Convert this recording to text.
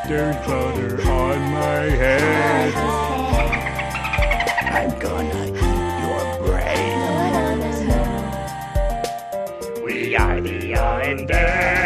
there's butter on my head. I'm gonna eat your brain. We are the Undead.